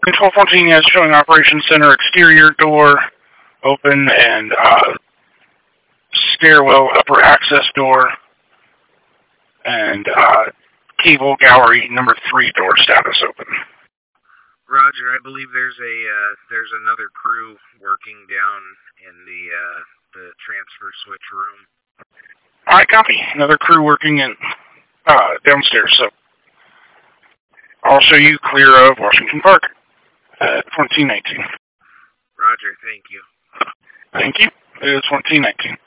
1214, yes, showing Operations Center exterior door open and stairwell upper access door and cable gallery number 3 door status open. Roger, I believe there's another crew working down in the transfer switch room. Alright, copy. Another crew working in downstairs, so I'll show you clear of Washington Park at 1419. Roger, thank you. Thank you. It is 1419.